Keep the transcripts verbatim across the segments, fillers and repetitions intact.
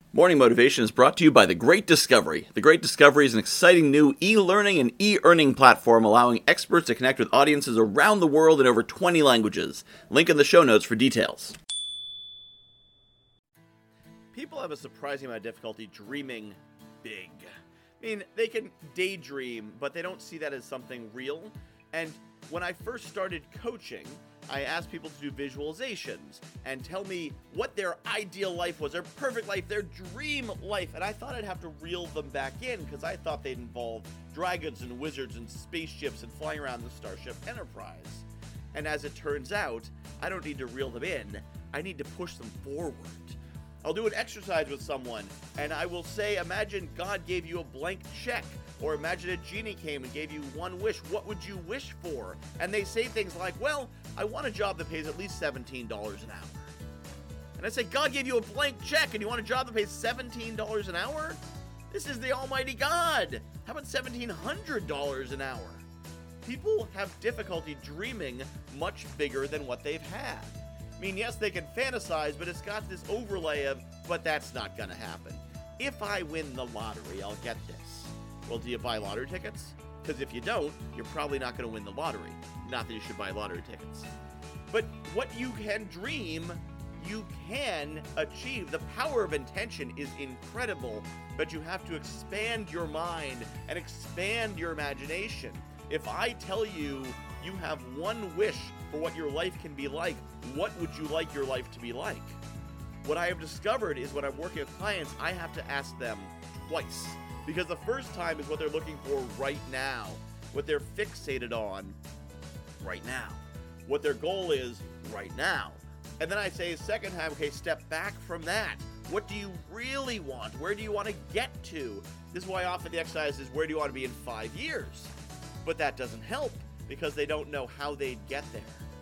Morning Motivation is brought to you by The Great Discovery. The Great Discovery is an exciting new e-learning and e-earning platform allowing experts to connect with audiences around the world in over twenty languages. Link in the show notes for details. People have a surprising amount of difficulty dreaming big. I mean, they can daydream, but they don't see that as something real. And when I first started coaching, I asked people to do visualizations and tell me what their ideal life was, their perfect life, their dream life. And I thought I'd have to reel them back in because I thought they'd involve dragons and wizards and spaceships and flying around the Starship Enterprise. And as it turns out, I don't need to reel them in. I need to push them forward. I'll do an exercise with someone and I will say, imagine God gave you a blank check. Or imagine a genie came and gave you one wish. What would you wish for? And they say things like, well, I want a job that pays at least seventeen dollars an hour. And I say, God gave you a blank check and you want a job that pays seventeen dollars an hour? This is the almighty God. How about seventeen hundred dollars an hour? People have difficulty dreaming much bigger than what they've had. I mean, yes, they can fantasize, but it's got this overlay of, but that's not going to happen. If I win the lottery, I'll get this. Well, do you buy lottery tickets? Because if you don't, you're probably not going to win the lottery. Not that you should buy lottery tickets. But what you can dream, you can achieve. The power of intention is incredible, but you have to expand your mind and expand your imagination. If I tell you you have one wish for what your life can be like, what would you like your life to be like? What I have discovered is when I'm working with clients, I have to ask them twice. Because the first time is what they're looking for right now, what they're fixated on right now, what their goal is right now. And then I say second time, okay, step back from that. What do you really want? Where do you want to get to? This is why often the exercise is, where do you want to be in five years? But that doesn't help because they don't know how they'd get there.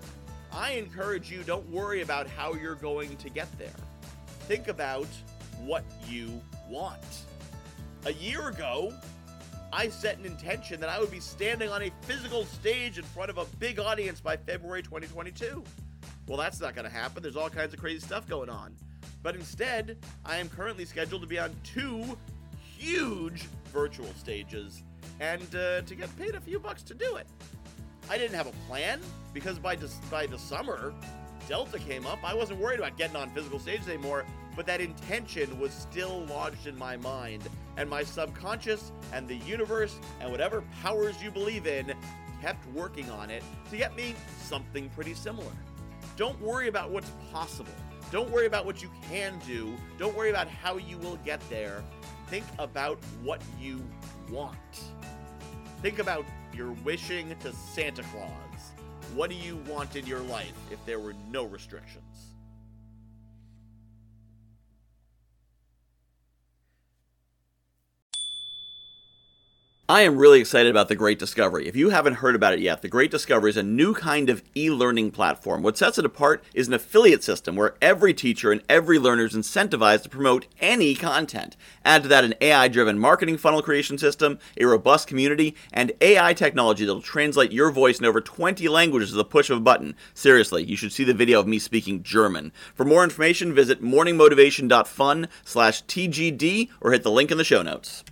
I encourage you, don't worry about how you're going to get there. Think about what you want. A year ago, I set an intention that I would be standing on a physical stage in front of a big audience by February twenty twenty-two. Well, that's not going to happen. There's all kinds of crazy stuff going on. But instead, I am currently scheduled to be on two huge virtual stages and uh, to get paid a few bucks to do it. I didn't have a plan because by, de- by the summer, Delta came up. I wasn't worried about getting on physical stages anymore. But that intention was still lodged in my mind, and my subconscious and the universe and whatever powers you believe in kept working on it to get me something pretty similar. Don't worry about what's possible. Don't worry about what you can do. Don't worry about how you will get there. Think about what you want. Think about your wishing to Santa Claus. What do you want in your life if there were no restrictions? I am really excited about The Great Discovery. If you haven't heard about it yet, The Great Discovery is a new kind of e-learning platform. What sets it apart is an affiliate system where every teacher and every learner is incentivized to promote any content. Add to that an A I-driven marketing funnel creation system, a robust community, and A I technology that will translate your voice in over twenty languages with the push of a button. Seriously, you should see the video of me speaking German. For more information, visit morningmotivation.fun slash TGD or hit the link in the show notes.